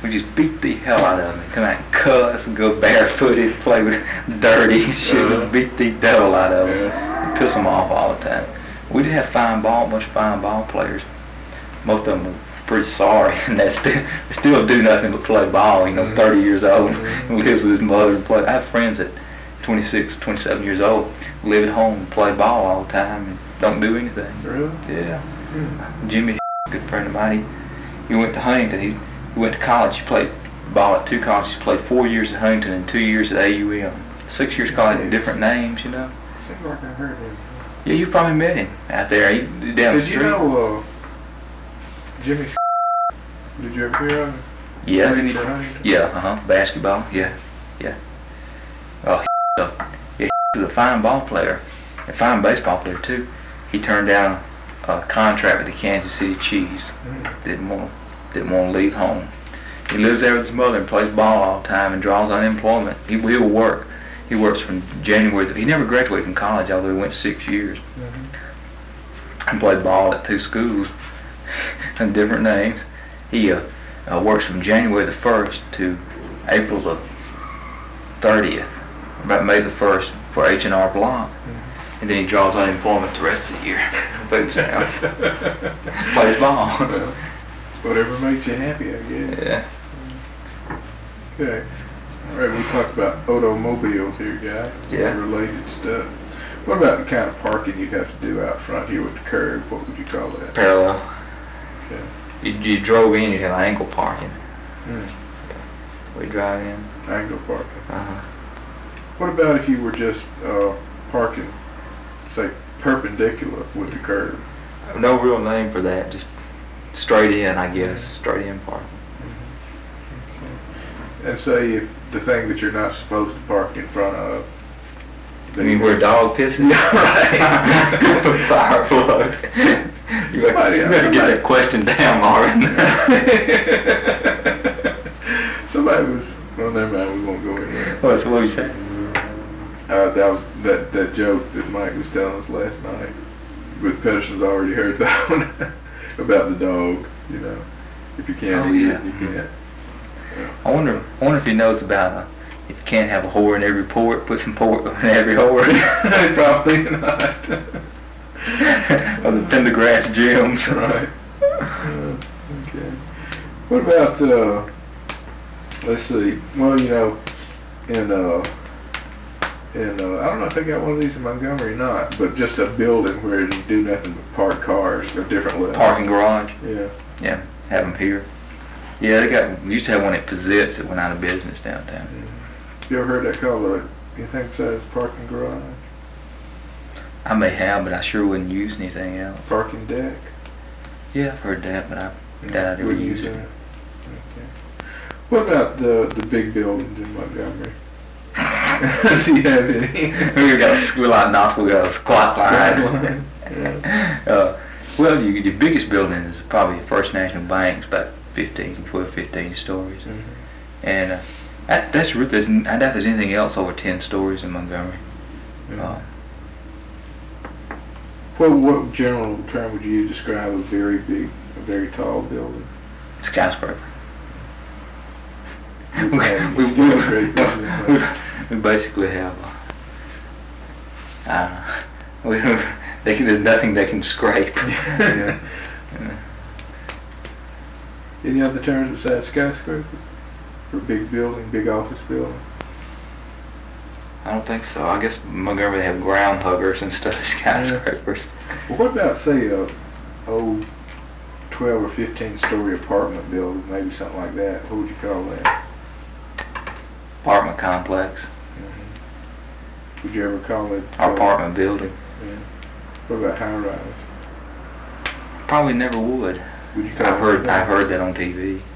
We just beat the hell out of them. Come out and cuss and go barefooted, play with dirty shit. Beat the devil out of them. And piss them off all the time. We did have bunch of fine ball players. Most of them were pretty sorry, and they still do nothing but play ball. 30 years old, and lives with his mother and play. I have friends that 26, 27 years old, live at home and play ball all the time and don't do anything. Really? Yeah. Jimmy, a good friend of mine, he went to Huntington. He went to college. He played ball at 2 colleges. He played 4 years at Huntington and 2 years at AUM. 6 years college, different names, Seems like I heard him. Yeah, you probably met him out there. He down the street. Did you know Jimmy? Did you ever hear of him? Yeah. Yeah. Basketball. Yeah. Oh, he was a fine ball player, a fine baseball player too. He turned down a contract with the Kansas City Chiefs. Didn't want to leave home. He lives there with his mother and plays ball all the time and draws unemployment. He will work. He works from January. He never graduated from college, although he went 6 years. And played ball at 2 schools and different names. He works from January the 1st to April the 30th, about May the 1st for H&R Block. And then he draws unemployment the rest of the year. Food stamps. Plays ball. Well, whatever makes you happy, I guess. Yeah. Okay. All right, we talked about automobiles here, guy. Yeah. Related stuff. What about the kind of parking you'd have to do out front here with the curb? What would you call that? Parallel. Okay. You drove in, you have angle parking. We drive in. Angle parking. Uh-huh. What about if you were just parking, say, perpendicular with the curb? No real name for that, just straight in, I guess. Straight in parking. And say if the thing that you're not supposed to park in front of. You mean where a dog pisses? Right. Fire plug. You better get that question down, Marvin. Somebody was, well, never mind, we won't go in there. What were you saying? That was that joke that Mike was telling us last night. But Pedersen's already heard that one about the dog. If you can't eat it, you can't. Yeah. I wonder if he knows about if you can't have a whore in every port, put some pork in every whore. Probably not. Or the Pendergrass gyms. Right. Okay. What about let's see. Well, in I don't know if they got one of these in Montgomery or not, but just a building where you do nothing but park cars of different levels. Parking garage. Yeah. Yeah. Have them here. Yeah, we used to have one at Pizzitz that went out of business downtown. You ever heard that called you think so, parking garage? I may have, but I sure wouldn't use anything else. Parking deck? Yeah, I've heard that, but I doubt I'd ever use it. Okay. What about the big buildings in Montgomery? Do you have any? We got a school out in Knoxville, we got a squat line. Yeah. Well, the biggest building is probably First National Bank. It's about 15 stories. And I doubt there's anything else over 10 stories in Montgomery. What general term would you describe a very big, a very tall building? Skyscraper. We basically have there's nothing they can scrape. Yeah. Any other terms besides skyscraper? For big building, big office building? I don't think so. I guess Montgomery they have ground huggers instead of skyscrapers. Well, what about, say, a old 12 or 15 story apartment building, maybe something like that? What would you call that? Apartment complex. Would you ever call it? Apartment building. Yeah. What about high rise? Probably never would. Would you call I've heard that on TV.